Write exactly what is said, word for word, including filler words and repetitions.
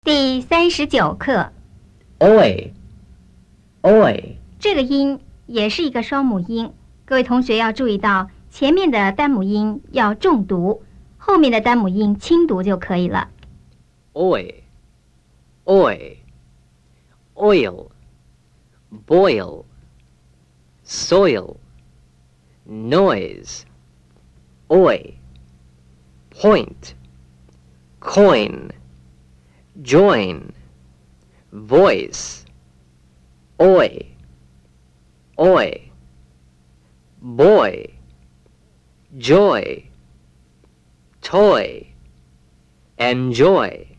第三十九课 oi, oi, 这个音也是一个双母音，各位同学要注意到前面的单母音要重读，后面的单母音轻读就可以了。 Oi, oi, oil, boil, soil, noise, oi, point, coin, join, voice, oi, oi, boy, joy, toy, enjoy.